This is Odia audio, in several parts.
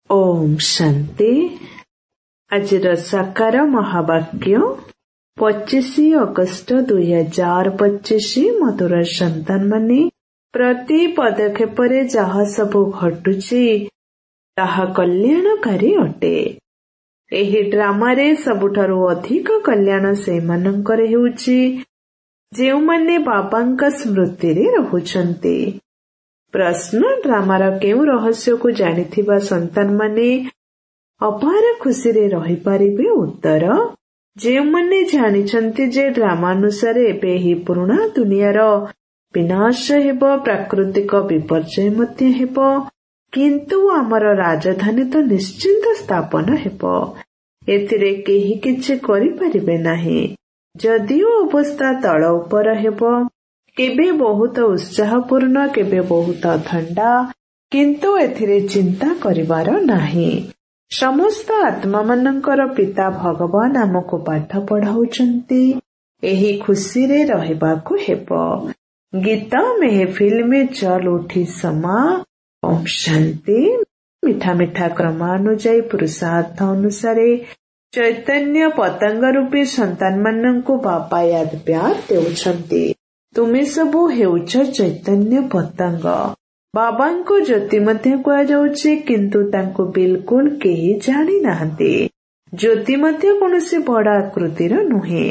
ओम शांति। आजिर साकार महावाक्य 25 अगस्त 2025। मधुर संतान माने प्रति पदक्षेपरे जहा सबु घटुची ताहा कल्याणकारी अटे। एही ड्रामारे सबुठारु अधिक कल्याण सेमानंकर हेउची जेउमाने बाबांका स्मृतिरे रहुचंती। प्रश्न, ड्रामार केउ रहस्य को जानिथिबा संतान माने अपार खुशी रे रही पारिबे। उत्तर, जेउमाने जानिछंती जे ड्रामा अनुसार एबे ही पुराना दुनियार विनाश हेबो, प्राकृतिक विपर्यय मध्य हेबो, किंतु आमर राजधानी तो निश्चिंत स्थापन हेबो। एथिरे केही किछि करि पारिबे नाही। जदिओ अवस्था तळ उपर हेबो, केबे बहुत उत्साहपूर्ण, केबे बहुत ठंडा, किंतु एथिरे चिंता करिवार नाही। समस्त आत्मा मानकर पिता भगवान आमको पाठ पढ़ाउचंती। एही खुशी रे रहिबाकु हेबो। गीता महफिल में चल उठी समा। ओम शांति। मिठा मिठा क्रमानुजाई पुरुषार्थ अनुसारे चैतन्य पतंग रूपी संतान माननकु बापा याद प्यार देउछंती। तुमे सबु हेउछ चैतन्य पतंग। बाबांको ज्योति मध्य कुआ जाउछि, किंतु तांको बिल्कुल केही जानि नाहंती। ज्योति मध्य कोनोसी बड़ा आकृतिर नुहे,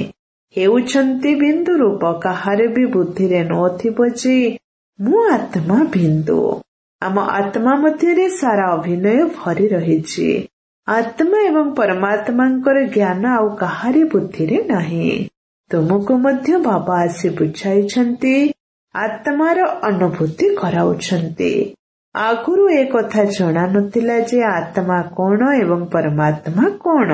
हेउछंती बिंदु रूप। काहारे भी बुद्धिरे नथिबो जे मु आत्मा बिंदु। आम आत्मा मध्यरे सारा अभिनय भरी रहिछि। आत्मा एवं परमात्मांकर ज्ञान आउ काहारी बुद्धिरे नाही। तुमको मध्य बाबा आसी बुझाइछंती, आत्मार अनुभूति कराउछंती। आगुरु ए कथा जणा नथिला जे आत्मा कोण एवं परमात्मा कोण।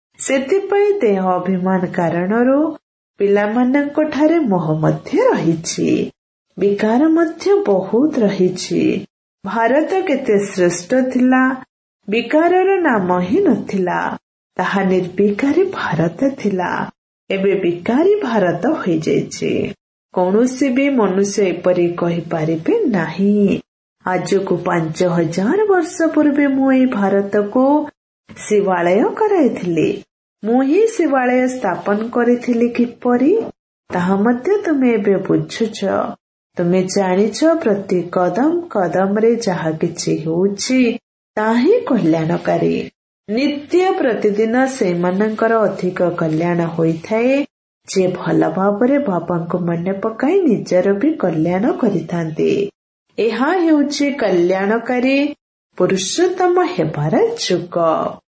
सेतिपई देह अभिमान कारणरो पिलामानंको ठारे मोह मध्य रहिछि, विकार मध्य बहुत रहिछि। भारत केते श्रेष्ठ थिला, विकारर नाम ही नथिला। ताहा निर्विकारी भारत थिला। एबे विकारी भारत होई जाइछि। कौनसी भी मनुष्य एपरी कहि पारिबे नाही। आजकु 5000 वर्ष पूर्वे मु एई भारत को शिवालय कराइथिली। मु ही शिवालय स्थापन करिथिली किपरि, ताहा मध्य तुमे एबे बुझुछ। तुमे जानिछ प्रति कदम कदम रे जाहा किछि होउछि ताही कल्याणकारी। नित्य प्रतिदिन सेमानंकर अधिक कल्याण होइथाए जे भल भाबरे बाबांको मने पकाई निजर भी कल्याण करिथांती। एहा हेउछि कल्याणकारी पुरुषोत्तम हेबार जुग।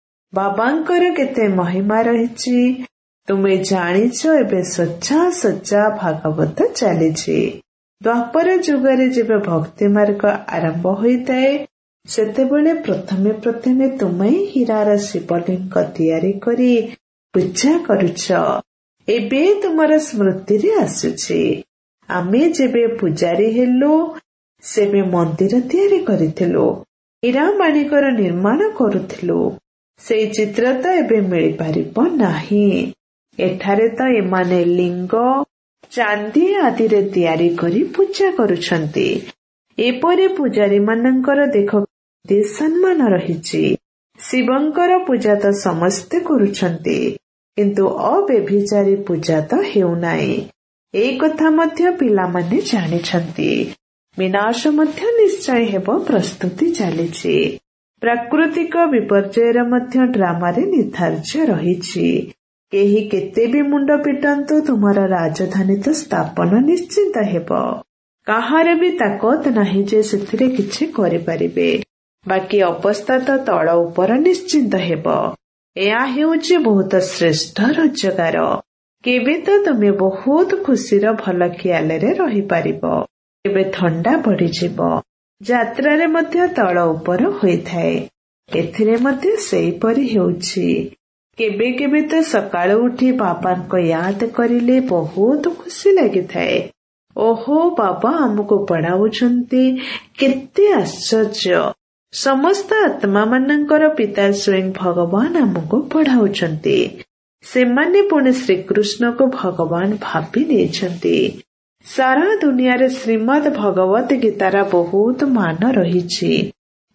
बाबांकर केते महिमा रहिछि तुमे जानिछ। एबे सच्चा सच्चा भागवत चलिछि। द्वापर जुगरे जेबे भक्ति मार्ग आरंभ होइताए, सेतेबेले प्रथमे तुमे हीरार शिवलिंग तैयारी करी पूजा करुछ। एबे तुमर स्मृति रे आसुछि। आमे जेबे पुजारी हेलु सेबे मंदिर तैयारी करिथिलु, हीरा माणिकर निर्माण करुथिलु। सेई चित्र तो एबे मिली पारिबो नाही। एठारे तो एमाने लिंग चांदी आदि रे तैयारी करी पूजा करुछंती। एपरि पुजारी मानंकर देखो सम्मान रहिछि। शिवंकर पूजा तो समस्ते करुछंती, किंतु अव्यभिचारी पूजा तो हेउ नाही। ए कथा मध्य पिलामाने जानिछंती। विनाश मध्य निश्चय हेबो, प्रस्तुति चलिछि। प्राकृतिक विपर्ययर मध्य ड्रामारे निर्धार्य रहिछि। केही केते भी मुंड पिटंतु, तुमर राजधानी तो स्थापन निश्चित हेबो। काहारे भी ताकत नाही जे सेथिरे किछि करि पारिबे। बाकी अवस्था तो तळ उपर निश्चित हेबो। एया हेउछि बहुत श्रेष्ठ रोजगार। केबे तो तुमे बहुत खुशीर भल ख्याल रे रही पारिबो। केबे ठंडा पड़ी जिवो। यात्रा रे मध्य तळ उपर होइथाए। एथिरे मध्य सेई परि हेउछि। केबे केबे तो सकाळ उठी बाबांको याद करिले बहुत खुशी लागिथाए। ओहो, बाबा हमको पढ़ाउछंती, केते आश्चर्य। समस्त आत्मा मानंकर पिता स्वयं भगवान हमको पढ़ाउछंती। सेमाने पुणे श्रीकृष्ण को भगवान भाबी नेछंती। सारा दुनिया रे श्रीमद भगवत गीतार बहुत मान रहिछि।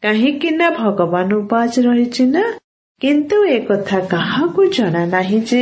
କାହିଁକି ନା ଭଗବାନ ଉପାସ ରହିଛି ନା। କିନ୍ତୁ ଏ କଥା କାହାକୁ ଜଣା ନାହିଁ ଯେ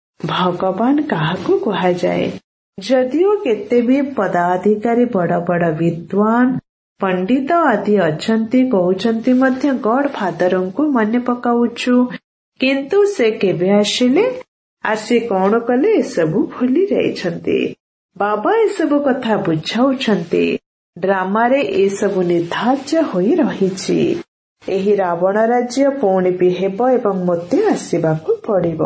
ଭଗବାନ କାହାକୁ କୁହାଯାଏ। ଯଦିଓ କେତେ ବି ପଦାଧିକାରୀ ବଡ ବଡ ବିଦ୍ୱାନ ପଣ୍ଡିତ ଆଦି ଅଛନ୍ତି, କହୁଛନ୍ତି ମଧ୍ୟ ଗଡ୍ ଫାଦରଙ୍କୁ ମନେ ପକାଉଛୁ, କିନ୍ତୁ ସେ କେବେ ଆସିଲେ, ଆସି କଣ କଲେ ଏସବୁ ଭୁଲି ଯାଇଛନ୍ତି। ବାବା ଏସବୁ କଥା ବୁଝାଉଛନ୍ତି। ଡ୍ରାମାରେ ଏସବୁ ନିର୍ଦ୍ଧାର୍ଯ୍ୟ ହୋଇ ରହିଛି। ଏହି ରାବଣ ରାଜ୍ୟ ପୁଣି ବି ହେବ ଏବଂ ମୋତେ ଆସିବାକୁ ପଡିବ।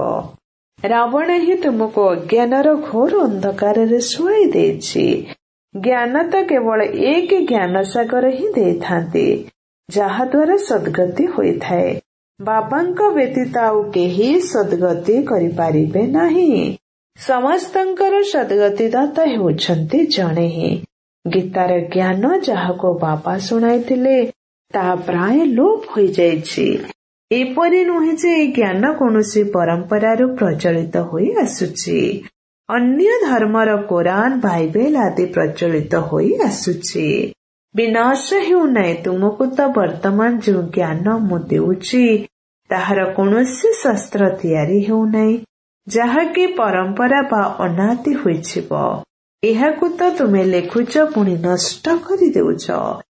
ରାବଣ ହିଁ ତୁମକୁ ଅଜ୍ଞାନର ଘୋର ଅନ୍ଧକାରରେ ଶୁଆଇ ଦେଇଛି। ଜ୍ଞାନ ତ କେବଳ ଏକ ଜ୍ଞାନ ସାଗର ହିଁ ଦେଇଥାନ୍ତି, ଯାହାଦ୍ୱାରା ସଦ୍ଗତି ହୋଇଥାଏ। ବାବାଙ୍କ ବ୍ୟତୀତ ଆଉ କେହି ସଦ୍ଗତି କରିପାରିବେ ନାହିଁ। ସମସ୍ତଙ୍କର ସଦ୍ଗତିଦାତା ହେଉଛନ୍ତି ଜଣେ ହିଁ। ଗୀତାର ଜ୍ଞାନ ଯାହାକୁ ବାବା ଶୁଣାଇଥିଲେ ତାହା ପ୍ରାୟ ଲୋପ ହୋଇଯାଇଛି। ଏପରି ନୁହେଁ ଯେ ଏହି ଜ୍ଞାନ କୌଣସି ପରମ୍ପରାରୁ ପ୍ରଚଳିତ ହୋଇ ଆସୁଛି। ଅନ୍ୟ ଧର୍ମର କୋରାନ, ବାଇବେଲ ଆଦି ପ୍ରଚଳିତ ହୋଇ ଆସୁଛି। ବିନାଶ ହେଉନାହିଁ। ତୁମକୁ ତ ବର୍ତ୍ତମାନ ଯେଉଁ ଜ୍ଞାନ ମୁଁ ଦେଉଛି ତାହାର କୌଣସି ଶାସ୍ତ୍ର ତିଆରି ହେଉନାହିଁ, ଯାହାକି ପରମ୍ପରା ବା ଅନାଦି ହୋଇଯିବ। ଏହାକୁ ତ ତୁମେ ଲେଖୁଛ ପୁଣି ନଷ୍ଟ କରିଦେଉଛ।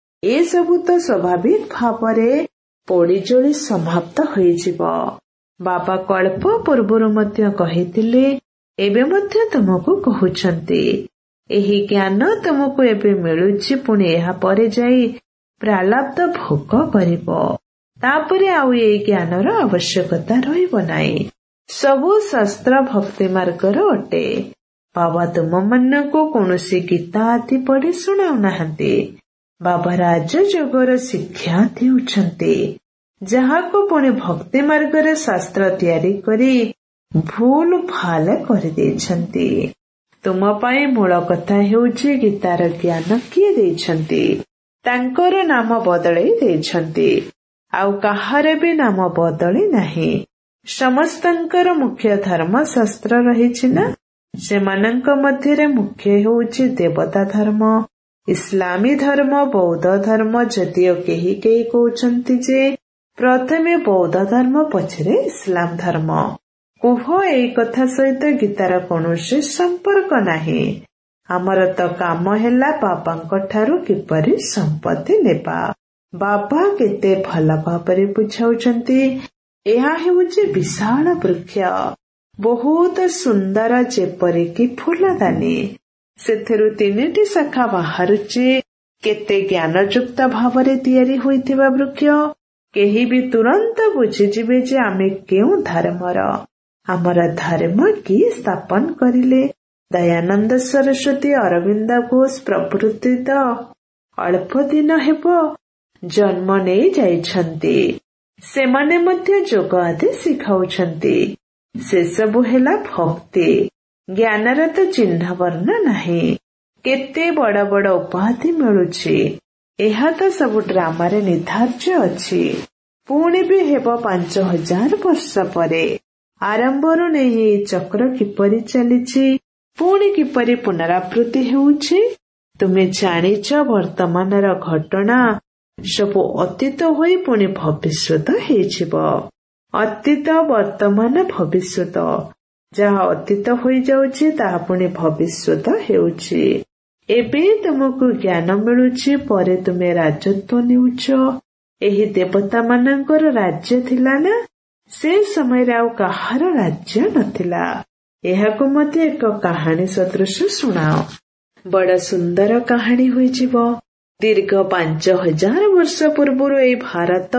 ଏସବୁ ତ ସ୍ୱାଭାବିକ ଭାବରେ ପୋଡ଼ିଜଳି ସମାପ୍ତ ହୋଇଯିବ। ବାବା କଳ୍ପ ପୂର୍ବରୁ ମଧ୍ୟ କହିଥିଲେ, ଏବେ ମଧ୍ୟ ତୁମକୁ କହୁଛନ୍ତି। ଏହି ଜ୍ଞାନ ତୁମକୁ ଏବେ ମିଳୁଛି, ପୁଣି ଏହା ପରେ ଯାଇ ପ୍ରାରବ୍ଧ ଭୋଗ କରିବ। ତାପରେ ଆଉ ଏହି ଜ୍ଞାନର ଆବଶ୍ୟକତା ରହିବ ନାହିଁ। ସବୁ ଶାସ୍ତ୍ର ଭକ୍ତି ମାର୍ଗର ଅଟେ। ବାବା ତୁମମାନଙ୍କୁ କୌଣସି ଗୀତା ଆଦି ପଢି ଶୁଣାଉନାହାନ୍ତି। ବାବା ରାଜଯୋଗର ଶିକ୍ଷା ଦେଉଛନ୍ତି, ଯାହାକୁ ପୁଣି ଭକ୍ତି ମାର୍ଗରେ ଶାସ୍ତ୍ର ତିଆରି କରି ଭୁଲ ଭାଲ କରିଦେଇଛନ୍ତି। ତୁମ ପାଇଁ ମୂଳ କଥା ହେଉଛି ଗୀତାର ଜ୍ଞାନ କିଏ ଦେଇଛନ୍ତି? ତାଙ୍କର ନାମ ବଦଳେଇ ଦେଇଛନ୍ତି। ଆଉ କାହାର ବି ନାମ ବଦଳି ନାହିଁ। ସମସ୍ତଙ୍କର ମୁଖ୍ୟ ଧର୍ମ ଶାସ୍ତ୍ର ରହିଛି ନା। ସେମାନଙ୍କ ମଧ୍ୟରେ ମୁଖ୍ୟ ହେଉଛି ଦେବତା ଧର୍ମ, ଇସଲାମୀ ଧର୍ମ, ବୌଦ୍ଧ ଧର୍ମ। ଯଦିଓ କେହି କେହି କହୁଛନ୍ତି ଯେ ପ୍ରଥମେ ବୌଦ୍ଧ ଧର୍ମ, ପଛରେ ଇସଲାମ ଧର୍ମ। କୁହ, ଏହି କଥା ସହିତ ଗୀତାର କୌଣସି ସମ୍ପର୍କ ନାହିଁ। ଆମର ତ କାମ ହେଲା ବାବାଙ୍କ ଠାରୁ କିପରି ସମ୍ପତ୍ତି ନେବା। ବାବା କେତେ ଭଲ ଭାବରେ ବୁଝାଉଛନ୍ତି। ଏହା ହେଉଛି ବିଶାଳ ବୃକ୍ଷ, ବହୁତ ସୁନ୍ଦର, ଯେପରିକି ଫୁଲଦାନୀ। ସେଥିରୁ 3ଟି ଶାଖା ବାହାରୁଛି। କେତେ ଜ୍ଞାନଯୁକ୍ତ ଭାବରେ ତିଆରି ହୋଇଥିବା ବୃକ୍ଷ। କେହି ବି ତୁରନ୍ତ ବୁଝିଯିବେ ଯେ ଆମେ କେଉଁ ଧର୍ମର। ଆମର ଧର୍ମ କିଏ ସ୍ଥାପନ କରିଲେ? ଦୟାନନ୍ଦ ସରସ୍ୱତୀ, ଅରବିନ୍ଦ ଘୋଷ ପ୍ରଭୃତି ତ ଅଳ୍ପ ଦିନ ହେବ ଜନ୍ମ ନେଇ ଯାଇଛନ୍ତି। ସେମାନେ ମଧ୍ୟ ଯୋଗ ଆଦି ଶିଖାଉଛନ୍ତି। ସେସବୁ ହେଲା ଭକ୍ତି। ଜ୍ଞାନର ତ ଚିହ୍ନ ବର୍ଣ୍ଣ ନାହିଁ। କେତେ ବଡ ବଡ ଉପାଧି ମିଳୁଛି। ଏହା ତ ସବୁ ଡ୍ରାମାରେ ନିର୍ଦ୍ଧାର୍ଯ୍ୟ ଅଛି। ପୁଣି ବି ହେବ 5000 ବର୍ଷ ପରେ। ଆରମ୍ଭରୁ ନେଇ ଏହି ଚକ୍ର କିପରି ଚାଲିଛି, ପୁଣି କିପରି ପୁନରାବୃତ୍ତି ହେଉଛି। ତୁମେ ଜାଣିଛ ବର୍ତ୍ତମାନର ଘଟଣା ସବୁ ଅତୀତ ହୋଇ ପୁଣି ଭବିଷ୍ୟତ ହେଇଯିବ। ଅତୀତ, ବର୍ତ୍ତମାନ, ଭବିଷ୍ୟତ। ଯାହା ଅତୀତ ହୋଇଯାଉଛି ତାହା ପୁଣି ଭବିଷ୍ୟତ ହେଉଛି। ଏବେ ତୁମକୁ ଜ୍ଞାନ ମିଳୁଛି, ପରେ ତୁମେ ରାଜତ୍ୱ ନେଉଛ। ଏହି ଦେବତାମାନଙ୍କର ରାଜ୍ୟ ଥିଲା ନା? ସେ ସମୟରେ ଆଉ କାହାର ରାଜ୍ୟ ନଥିଲା। ଏହାକୁ ମଧ୍ୟ ଏକ କାହାଣୀ ସଦୃଶ ଶୁଣାଅ। ବଡ଼ ସୁନ୍ଦର କାହାଣୀ ହୋଇଯିବ। ଦୀର୍ଘ 5000 ବର୍ଷ ପୂର୍ବରୁ ଏହି ଭାରତ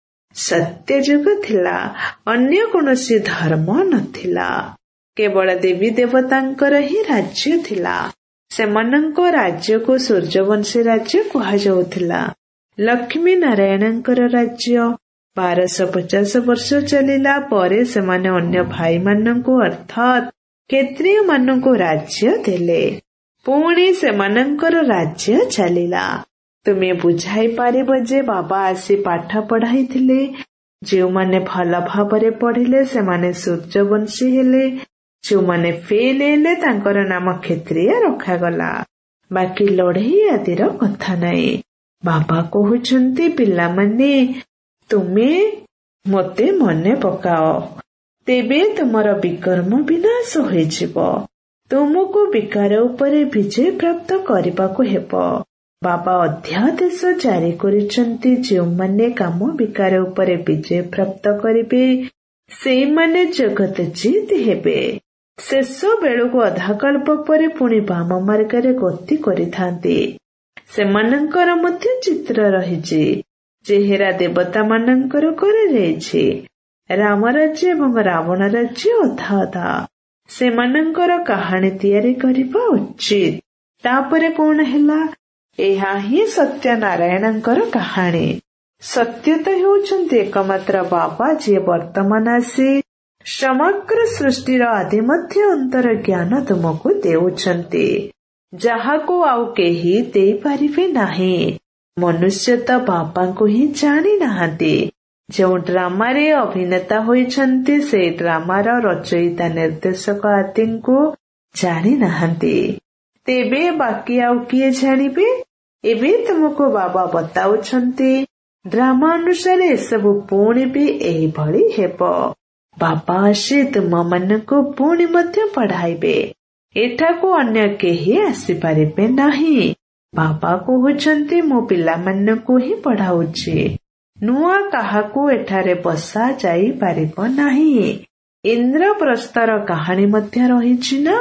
ସତ୍ୟଯୁଗ ଥିଲା। ଅନ୍ୟ କୌଣସି ଧର୍ମ ନଥିଲା। କେବଳ ଦେବୀ ଦେବତାଙ୍କର ହିଁ ରାଜ୍ୟ ଥିଲା। ସେମାନଙ୍କ ରାଜ୍ୟକୁ ସୂର୍ଯ୍ୟବଂଶୀ ରାଜ୍ୟ କୁହାଯାଉଥିଲା। ଲକ୍ଷ୍ମୀ ନାରାୟଣଙ୍କର ରାଜ୍ୟ। 1250 ବର୍ଷ ଚାଲିଲା ପରେ ସେମାନେ ଅନ୍ୟ ଭାଇମାନଙ୍କୁ ଅର୍ଥାତ୍ କ୍ଷତ୍ରିୟ ମାନଙ୍କୁ ରାଜ୍ୟ ଦେଲେ। ପୁଣି ସେମାନଙ୍କର ରାଜ୍ୟ ଚାଲିଲା। ତୁମେ ବୁଝାଇ ପାରିବ ଯେ ବାବା ଆସି ପାଠ ପଢାଇଥିଲେ। ଯେଉଁମାନେ ଭଲ ଭାବରେ ପଢିଲେ ସେମାନେ ସୂର୍ଯ୍ୟବଂଶୀ ହେଲେ। ଯେଉଁମାନେ ଫେଲ୍ ହେଲେ ତାଙ୍କର ନାମ କ୍ଷତ୍ରିୟ ରଖାଗଲା। ବାକି ଲଢେଇ ଆଦିର କଥା ନାହିଁ। ବାବା କହୁଛନ୍ତି, ପିଲାମାନେ ତୁମେ ମୋତେ ମନେ ପକାଅ, ତେବେ ତୁମର ବିକର୍ମ ବିନାଶ ହୋଇଯିବ। ତୁମକୁ ବିକାର ଉପରେ ବିଜୟ ପ୍ରାପ୍ତ କରିବାକୁ ହେବ। ବାବା ଅଧ୍ୟାଦେଶ ଜାରି କରିଛନ୍ତି, ଯେଉଁମାନେ କାମ ବିକାର ଉପରେ ବିଜୟ ପ୍ରାପ୍ତ କରିବେ ସେଇମାନେ ଜଗତ ଜିତ୍ ହେବେ। ଶେଷ ବେଳକୁ ଅଧାକଳ୍ପ ପରେ ପୁଣି ବାମ ମାର୍ଗରେ ଗତି କରିଥାନ୍ତି। ସେମାନଙ୍କର ମଧ୍ୟ ଚିତ୍ର ରହିଛି, ଚେହେରା ଦେବତା ମାନଙ୍କର କରାଯାଇଛି। ରାମ ରାଜ୍ୟ ଏବଂ ରାବଣ ରାଜ୍ୟ ଅଧା ଅଧା। ସେମାନଙ୍କର କାହାଣୀ ତିଆରି କରିବା ଉଚିତ। ତାପରେ କଣ ହେଲା? ଏହା ହିଁ ସତ୍ୟନାରାୟଣଙ୍କର କାହାଣୀ। ସତ୍ୟତା ହେଉଛନ୍ତି ଏକମାତ୍ର ବାବା, ଯିଏ ବର୍ତ୍ତମାନ ଆସି ସମଗ୍ର ସୃଷ୍ଟିର ଆଦି ମଧ୍ୟ ଅନ୍ତର ଜ୍ଞାନ ତୁମକୁ ଦେଉଛନ୍ତି, ଯାହାକୁ ଆଉ କେହି ଦେଇପାରିବେ ନାହିଁ। ମନୁଷ୍ୟ ତ ବାବାଙ୍କୁ ହିଁ ଜାଣି ନାହାନ୍ତି। ଯେଉଁ ଡ୍ରାମାରେ ଅଭିନେତା ହୋଇଛନ୍ତି ସେଇ ଡ୍ରାମାର ରଚୟିତା ନିର୍ଦ୍ଦେଶକ ଆଦିଙ୍କୁ ଜାଣି ନାହାନ୍ତି। ତେବେ ବାକି ଆଉ କିଏ ଜାଣିବେ? ଏବେ ତୁମକୁ ବାବା ବତାଉଛନ୍ତି, ଡ୍ରାମା ଅନୁସାରେ ଏସବୁ ପୁଣି ବି ଏହିଭଳି ହେବ। ବାବା ଆସି ତୁମମାନଙ୍କୁ ପୁଣି ମଧ୍ୟ ପଢାଇବେ। ଏଠାକୁ ଅନ୍ୟ କେହି ଆସିପାରିବେ ନାହିଁ। ବାବା କହୁଛନ୍ତି, ମୁଁ ପିଲାମାନଙ୍କୁ ହିଁ ପଢାଉଛି। ନୂଆ କାହାକୁ ଏଠାରେ ବସା ଯାଇପାରିବ ନାହିଁ। ଇନ୍ଦ୍ରପ୍ରସ୍ଥର କାହାଣୀ ମଧ୍ୟ ରହିଛି ନା?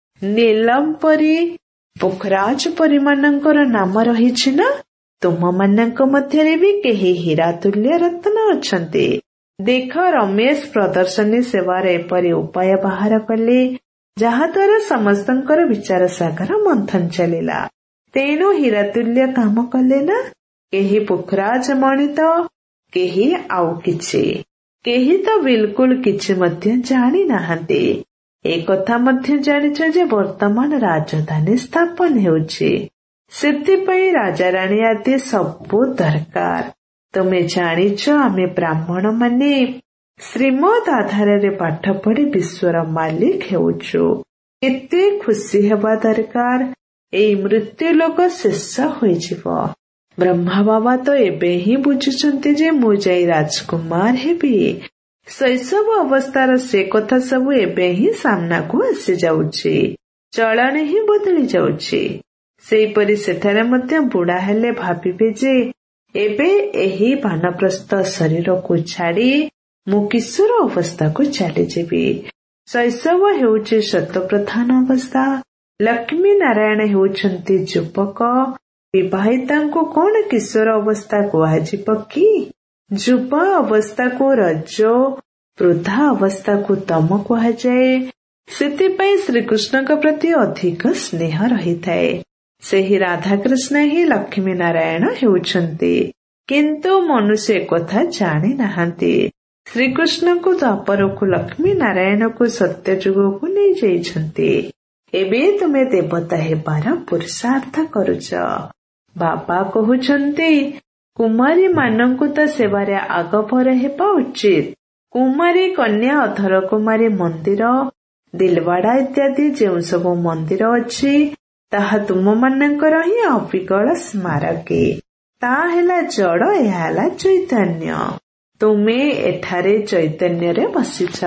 ନୀଲମ ପରି, ପୁଖରାଜ ପରି ମାନଙ୍କର ନାମ ରହିଛି ନା? ତୁମମାନଙ୍କ ମଧ୍ୟରେ ବି କେହି ହୀରା ତୁଲ୍ୟ ରତ୍ନ ଅଛନ୍ତି। ଦେଖ, ରମେଶ ପ୍ରଦର୍ଶନୀ ସେବାର ଏପରି ଉପାୟ ବାହାର କଲେ, ଯାହାଦ୍ୱାରା ସମସ୍ତଙ୍କର ବିଚାର ସାଗର ମନ୍ଥନ ଚାଲିଲା। ତେଣୁ ହୀରା ତୁଲ୍ୟ କାମ କଲେ ନା? କେହି ପୁଖରାଜ ମଣି ତ, କେହି ଆଉ କିଛି। କେହି ତ ବିଲକୁଲ କିଛି ମଧ୍ୟ ଜାଣି ନାହାନ୍ତି। ଏକଥା ମଧ୍ୟ ଜାଣିଛ ଯେ ବର୍ତ୍ତମାନ ରାଜଧାନୀ ସ୍ଥାପନ ହେଉଛି। ସେଥିପାଇଁ ରାଜାରାଣୀ ଆଦି ସବୁ ଦରକାର। ତୁମେ ଜାଣିଛ, ଆମେ ବ୍ରାହ୍ମଣ ମାନେ ଶ୍ରୀମଦ ଆଧାରରେ ପାଠ ପଢି ବିଶ୍ୱର ମାଲିକ ହେଉଛୁ। କେତେ ଖୁସି ହେବା ଦରକାର। ଏଇ ମୃତ୍ୟୁ ଲୋକ ଶେଷ ହୋଇଯିବ। ବ୍ରହ୍ମା ବାବା ତ ଏବେ ହିଁ ବୁଝୁଛନ୍ତି ଯେ ମୁଁ ଯାଇ ରାଜକୁମାର ହେବି। ଶୈଶବ ଅବସ୍ଥାର ସେ କଥା ସବୁ ଏବେ ହିଁ ସାମ୍ନାକୁ ଆସିଯାଉଛି। ଚଳଣି ହିଁ ବଦଳି ଯାଉଛି। ସେହିପରି ସେଠାରେ ମଧ୍ୟ ବୁଢା ହେଲେ ଭାବିବେ ଯେ ଏବେ ଏହି ବାନପ୍ରସ୍ଥ ଶରୀରକୁ ଛାଡି ମୁଁ କିଶୋର ଅବସ୍ଥାକୁ ଚାଲିଯିବି। ଶୈଶବ ହେଉଛି ଶତପ୍ରଧାନ ଅବସ୍ଥା। ଲକ୍ଷ୍ମୀ ନାରାୟଣ ହେଉଛନ୍ତି ଯୁବକ। ବିବାହିତାଙ୍କୁ କଣ କିଶୋର ଅବସ୍ଥା କୁହାଯିବ କି? ଯୁବ ଅବସ୍ଥାକୁ ରଜ, ବୃଦ୍ଧା ଅବସ୍ଥାକୁ ତମ କୁହାଯାଏ। ସେଥିପାଇଁ ଶ୍ରୀକୃଷ୍ଣଙ୍କ ପ୍ରତି ଅଧିକ ସ୍ନେହ ରହିଥାଏ। ସେହି ରାଧାକୃଷ୍ଣ ହିଁ ଲକ୍ଷ୍ମୀ ନାରାୟଣ ହେଉଛନ୍ତି। କିନ୍ତୁ ମନୁଷ୍ୟ ଏକଥା ଜାଣି ନାହାନ୍ତି। ଶ୍ରୀକୃଷ୍ଣଙ୍କୁ ଦ୍ୱାପରକୁ ଲକ୍ଷ୍ମୀ ନାରାୟଣକୁ ସତ୍ୟ ଯୁଗକୁ ନେଇଯାଇଛନ୍ତି। ଏବେ ତୁମେ ଦେବତା ହେବାର ପୁରୁଷାର୍ଥ କରୁଛ। ବାବା କହୁଛନ୍ତି, କୁମାରୀ ମାନଙ୍କୁ ତ ସେବାରେ ଆଗଭର ହେବା ଉଚିତ। କୁମାରୀ କନ୍ୟା, ଅଧର କୁମାରୀ ମନ୍ଦିର, ଦିଲବାଡା ଇତ୍ୟାଦି ଯେଉଁ ସବୁ ମନ୍ଦିର ଅଛି ତାହା ତୁମମାନଙ୍କର ହିଁ ଅବିକଳ ସ୍ମାରକୀ। ତାହା ହେଲା ଜଡ, ଏହା ହେଲା ଚୈତନ୍ୟ। ତୁମେ ଏଠାରେ ଚୈତନ୍ୟରେ ବସିଛ।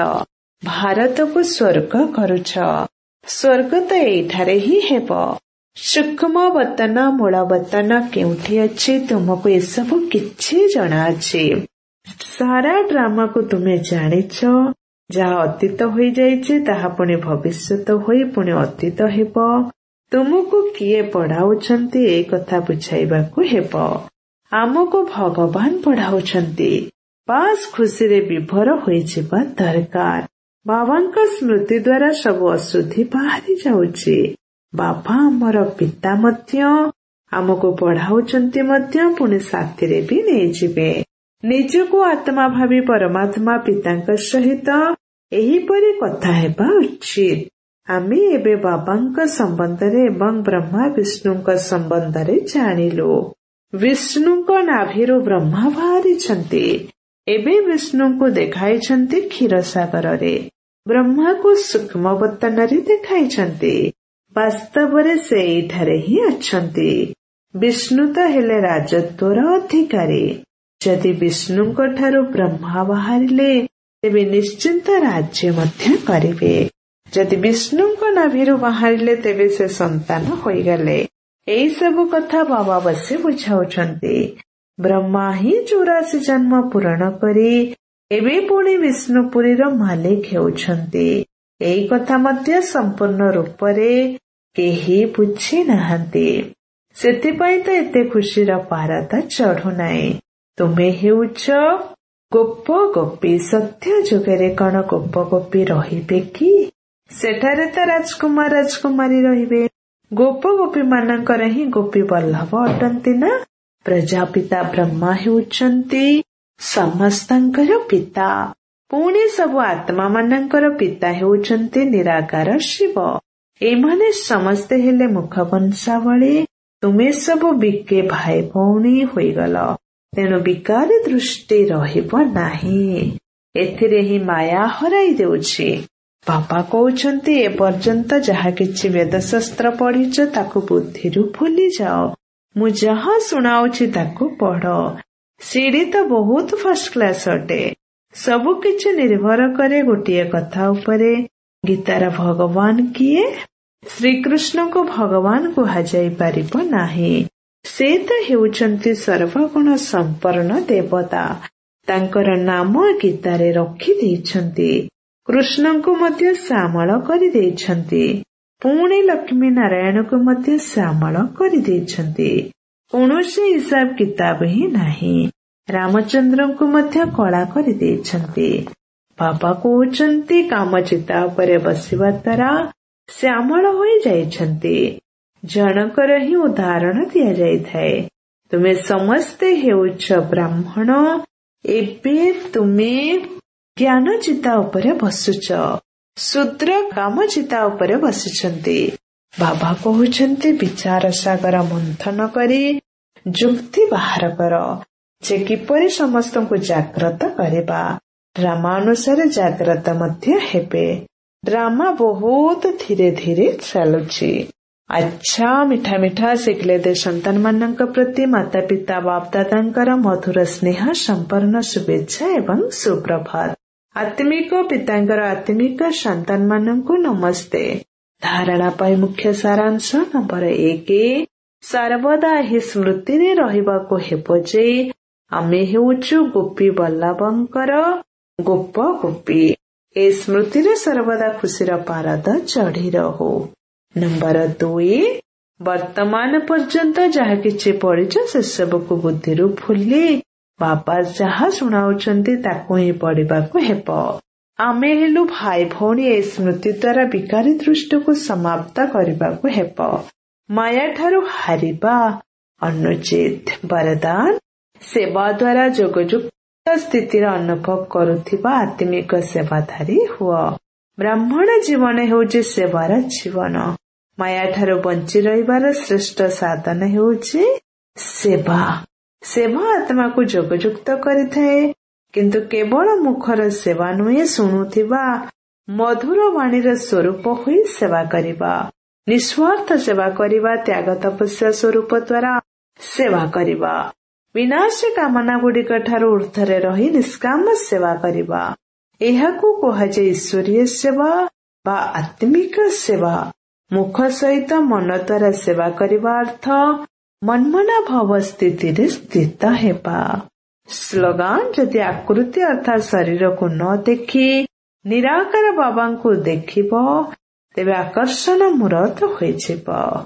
ଭାରତକୁ ସ୍ୱର୍ଗ କରୁଛ। ସ୍ୱର୍ଗ ତ ଏଇଠାରେ ହିଁ ହେବ। ସୂକ୍ଷ୍ମ ବତନ, ମୂଳ ବତନ କେଉଁଠି ଅଛି ତୁମକୁ ଏସବୁ କିଛି ଜଣାଅଛି। ସାରା ଡ୍ରାମାକୁ ତୁମେ ଜାଣିଛ। ଯାହା ଅତୀତ ହୋଇଯାଇଛି ତାହା ପୁଣି ଭବିଷ୍ୟତ ହୋଇ ପୁଣି ଅତୀତ ହେବ। ତୁମକୁ କିଏ ପଢାଉଛନ୍ତି ଏ କଥା ବୁଝାଇବାକୁ ହେବ। ଆମକୁ ଭଗବାନ ପଢାଉଛନ୍ତି। ବାସ୍ ଖୁସିରେ ବିଭୋର ହୋଇଯିବା ଦରକାର। ବାବାଙ୍କ ସ୍ମୃତି ଦ୍ୱାରା ସବୁ ଅଶୁଦ୍ଧି ବାହାରି ଯାଉଛି। ବାବା ଆମର ପିତା ମଧ୍ୟ, ଆମକୁ ପଢାଉଛନ୍ତି ମଧ୍ୟ, ପୁଣି ସାଥିରେ ବି ନେଇଯିବେ। ନିଜକୁ ଆତ୍ମା ଭାବି ପରମାତ୍ମା ପିତାଙ୍କ ସହିତ ଏହିପରି କଥା ହେବା ଉଚିତ। ଆମେ ଏବେ ବାବାଙ୍କ ସମ୍ବନ୍ଧରେ ଏବଂ ବ୍ରହ୍ମା ବିଷ୍ଣୁଙ୍କ ସମ୍ବନ୍ଧରେ ଜାଣିଲୁ। ବିଷ୍ଣୁଙ୍କ ନାଭିରୁ ବ୍ରହ୍ମା ବାହାରିଛନ୍ତି। ଏବେ ବିଷ୍ଣୁଙ୍କୁ ଦେଖାଇଛନ୍ତି କ୍ଷୀରସାଗରରେ। ବ୍ରହ୍ମାକୁ ସୂକ୍ଷ୍ମ ବତନରେ ଦେଖାଇଛନ୍ତି। ବାସ୍ତବରେ ସେ ଏଇଠାରେ ହିଁ ଅଛନ୍ତି। ବିଷ୍ଣୁ ତ ହେଲେ ରାଜତ୍ୱର ଅଧିକାରୀ। ଯଦି ବିଷ୍ଣୁଙ୍କ ଠାରୁ ବ୍ରହ୍ମା ବାହାରିଲେ ତେବେ ନିଶ୍ଚିନ୍ତ ରାଜ୍ୟ ମଧ୍ୟ କରିବେ। ଯଦି ବିଷ୍ଣୁଙ୍କ ନାଭିରୁ ବାହାରିଲେ ତେବେ ସେ ସନ୍ତାନ ହୋଇଗଲେ। ଏଇ ସବୁ କଥା ବାବା ବସି ବୁଝାଉଛନ୍ତି। ବ୍ରହ୍ମା ହିଁ 84 ଜନ୍ମ ପୂରଣ କରି ଏବେ ପୁଣି ବିଷ୍ଣୁପୁରୀର ମାଲିକ ହେଉଛନ୍ତି। ଏଇ କଥା ମଧ୍ୟ ସମ୍ପୂର୍ଣ୍ଣ ରୂପରେ କେହି ବୁଝି ନାହାନ୍ତି। ସେଥିପାଇଁ ତ ଏତେ ଖୁସିର ପାରଦ ଚଢୁନାହିଁ। ତୁମେ ହେଉଛ ଗୋପ ଗୋପୀ। ସତ୍ୟ ଯୁଗରେ କଣ ଗୋପ ଗୋପୀ ରହିବେ କି? ସେଠାରେ ତ ରାଜକୁମାର ରାଜକୁମାରୀ ରହିବେ। ଗୋପ ଗୋପୀ ମାନଙ୍କର ହିଁ ଗୋପୀ ବଲ୍ଲଭ ଅଟନ୍ତି ନା। ପ୍ରଜାପିତା ବ୍ରହ୍ମା ହେଉଛନ୍ତି ସମସ୍ତଙ୍କର ପିତା। ପୁଣି ସବୁ ଆତ୍ମା ମାନଙ୍କର ପିତା ହେଉଛନ୍ତି ନିରାକାର ଶିବ। ଏମାନେ ସମସ୍ତେ ହେଲେ ମୁଖ ବଂଶାବଳୀ। ତୁମେ ସବୁ ବିକେ ଭାଇ ଭଉଣୀ ହୋଇଗଲ। ତେଣୁ ବିକାର ଦୃଷ୍ଟି ରହିବ ନାହିଁ। ଏଥିରେ ହିଁ ମାୟା ହରାଇ ଦେଉଛି। ବାପା କହୁଛନ୍ତି ଏପର୍ଯ୍ୟନ୍ତ ଯାହା କିଛି ବେଦଶାସ୍ତ୍ର ପଢିଛ ତାକୁ ବୁଦ୍ଧିରୁ ଭୁଲିଯାଅ। ମୁଁ ଯାହା ଶୁଣାଉଛି ତାକୁ ପଢ। ସିଡି ତ ବହୁତ ଫାଷ୍ଟ କ୍ଲାସ ଅଟେ। ସବୁ କିଛି ନିର୍ଭର କରେ ଗୋଟିଏ କଥା ଉପରେ। ଗୀତାର ଭଗବାନ କିଏ? ଶ୍ରୀକୃଷ୍ଣଙ୍କୁ ଭଗବାନ କୁହାଯାଇ ପାରିବ ନାହିଁ। ସେ ତ ହେଉଛନ୍ତି ସର୍ବଗୁଣ ସମ୍ପନ୍ନ ଦେବତା। ତାଙ୍କର ନାମ ଗୀତାରେ ରଖିଦେଇଛନ୍ତି। କୃଷ୍ଣଙ୍କୁ ମଧ୍ୟ ଶ୍ୟାମଳ କରିଦେଇଛନ୍ତି। ପୁଣି ଲକ୍ଷ୍ମୀ ନାରାୟଣକୁ ମଧ୍ୟ ଶ୍ୟାମଳ କରିଦେଇଛନ୍ତି। କୌଣସି ହିସାବ କିତାବ ହିଁ ନାହିଁ। ରାମଚନ୍ଦ୍ରଙ୍କୁ ମଧ୍ୟ କଳା କରିଦେଇଛନ୍ତି। ବାବା କହୁଛନ୍ତି କାମଚିତା ଉପରେ ବସିବା ଦ୍ୱାରା ଶ୍ୟାମଳ ହୋଇଯାଇଛନ୍ତି। ଜଣଙ୍କର ହିଁ ଉଦାହରଣ ଦିଆଯାଇଥାଏ। ତୁମେ ସମସ୍ତେ ହେଉଛ ବ୍ରାହ୍ମଣ। ଏବେ ତୁମେ ଜ୍ଞାନ ଚିତା ଉପରେ ବସୁଛ। ଶୂଦ୍ର କାମଚିତା ଉପରେ ବସିଛନ୍ତି। ବାବା କହୁଛନ୍ତି ବିଚାର ସାଗର ମନ୍ଥନ କରି ଯୁକ୍ତି ବାହାର କର ଯେ କିପରି ସମସ୍ତଙ୍କୁ ଜାଗ୍ରତ କରିବା। ରାମାନୁସାରେ ଜାଗ୍ରତ ମଧ୍ୟ ହେବେ। ଡ୍ରାମା ବହୁତ ଧୀରେ ଧୀରେ ଚାଲୁଛି। ଆଚ୍ଛା, ମିଠା ମିଠା ଶିଖିଲେ ଦେ ସନ୍ତାନ ମାନଙ୍କ ପ୍ରତି ମାତା ପିତା ବାପ ଦାଦାଙ୍କର ମଧୁର ସ୍ନେହ ସମ୍ପନ୍ନ ଶୁଭେଚ୍ଛା ଏବଂ ସୁପ୍ରଭାତ। ଆତ୍ମିକ ପିତାଙ୍କର ଆତ୍ମିକ ସନ୍ତାନ ମାନଙ୍କୁ ନମସ୍ତେ। ଧାରଣା ପାଇଁ ମୁଖ୍ୟ ସାରାଂଶ ନମ୍ବର 1। ସର୍ବଦା ଏହି ସ୍ମୃତିରେ ରହିବାକୁ ହେବ ଯେ ଆମେ ହେଉଛୁ ଗୋପୀ ବଲ୍ଲଭଙ୍କର ଗୋପ ଗୋପୀ। ଏ ସ୍ମୃତିରେ ସର୍ବଦା ଖୁସିର ପାରଦ ଚଢି ରହୁ। ନମ୍ବର 2। ବର୍ତ୍ତମାନ ପର୍ଯ୍ୟନ୍ତ ଯାହା କିଛି ପଢିଛ ସେସବୁକୁ ବୁଦ୍ଧିରୁ ଭୁଲି ବାବା ଯାହା ଶୁଣାଉଛନ୍ତି ତାକୁ ହିଁ ପଢିବାକୁ ହେବ। ଆମେ ହେଲୁ ଭାଇ ଭଉଣୀ। ଏ ସ୍ମୃତି ଦ୍ୱାରା ବିକାରୀ ଦୃଷ୍ଟିକୁ ସମାପ୍ତ କରିବାକୁ ହେବ। ମାୟା ଠାରୁ ହାରିବା ଅନୁଚିତ। ବରଦାନ ସେବା ଦ୍ୱାରା ଯୋଗଯୁକ୍ତ ସ୍ଥିତିର ଅନୁଭବ କରୁଥିବା ଆତ୍ମିକ ସେବାଧାରୀ ହୁଅ। ବ୍ରାହ୍ମଣ ଜୀବନ ହେଉଛି ସେବାର ଜୀବନ। ମାୟା ଠାରୁ ବଞ୍ଚି ରହିବାର ଶ୍ରେଷ୍ଠ ସାଧନ ହେଉଛି ସେବା। ସେବା ଆତ୍ମାକୁ ଯୋଗଯୁକ୍ତ କରିଥାଏ। କିନ୍ତୁ କେବଳ ମୁଖର ସେବା ନୁହେଁ, ଶୁଣୁଥିବା ମଧୁର ବାଣୀର ସ୍ୱରୂପ ହୋଇ ସେବା କରିବା। ନିଃସ୍ୱାର୍ଥ ସେବା କରିବା, ତ୍ୟାଗ ତପସ୍ୟା ସ୍ୱରୂପ ଦ୍ୱାରା ସେବା କରିବା। ବିନାଶ କାମନା ଗୁଡ଼ିକ ଠାରୁ ଊର୍ଦ୍ଧ୍ୱରେ ରହି ନିଷ୍କାମ ସେବା କରିବା। ଏହାକୁ କୁହାଯାଏ ଈଶ୍ୱରୀୟ ସେବା ବା ଆତ୍ମିକ ସେବା। ମୁଖ ସହିତ ମନ ଦ୍ୱାରା ସେବା କରିବା ଅର୍ଥ ମନ୍ମନା ଭାବ ସ୍ଥିତିରେ ସ୍ଥିତ ହେବା। ସ୍ଲୋଗାନ ଯଦି ଆକୃତି ଅର୍ଥାତ୍ ଶରୀରକୁ ନ ଦେଖି ନିରାକାର ବାବାଙ୍କୁ ଦେଖିବ ତେବେ ଆକର୍ଷଣ ମୂରତ ହୋଇଯିବ।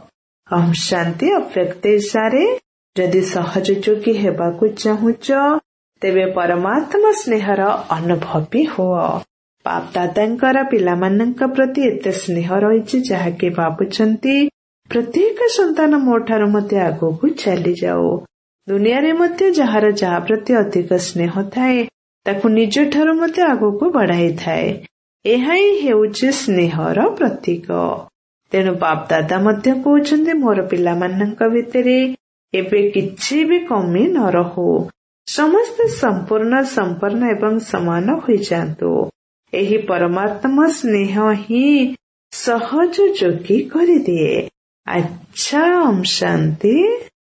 ଓମ୍ ଶାନ୍ତି। ଅବ୍ୟକ୍ତ ଇଶାରେ ଯଦି ସହଜ ଯୋଗୀ ହେବାକୁ ଚାହୁଁଛ ତେବେ ପରମାତ୍ମା ସ୍ନେହର ଅନୁଭବୀ ହୁଅ। ବାପ ଦାଦାଙ୍କର ପିଲାମାନଙ୍କ ପ୍ରତି ଏତେ ସ୍ନେହ ରହିଛି ଯାହାକି ଭାବୁଛନ୍ତି ପ୍ରତ୍ୟେକ ସନ୍ତାନ ମୋ ଠାରୁ ମଧ୍ୟ ଆଗକୁ ଚାଲିଯାଉ। ଦୁନିଆରେ ମଧ୍ୟ ଯାହାର ଯାହା ପ୍ରତି ଅଧିକ ସ୍ନେହ ଥାଏ ତାକୁ ନିଜଠାରୁ ମଧ୍ୟ ଆଗକୁ ବଢାଇଥାଏ। ଏହା ହିଁ ହେଉଛି ସ୍ନେହର ପ୍ରତୀକ। ତେଣୁ ବାପ ଦାଦା ମଧ୍ୟ କହୁଛନ୍ତି ମୋର ପିଲାମାନଙ୍କ ଭିତରେ ଏବେ କିଛି ବି କମି ନ ରହୁ। ସମସ୍ତେ ସମ୍ପୂର୍ଣ୍ଣ ସମ୍ପନ୍ନ ଏବଂ ସମାନ ହୋଇଯାଆନ୍ତୁ। ଏହି ପରମାତ୍ମା ସ୍ନେହ ହିଁ ସହଜ ଯୋଗୀ କରିଦିଏ। ଆଚ୍ଛା, ଓମ୍ ଶାନ୍ତି।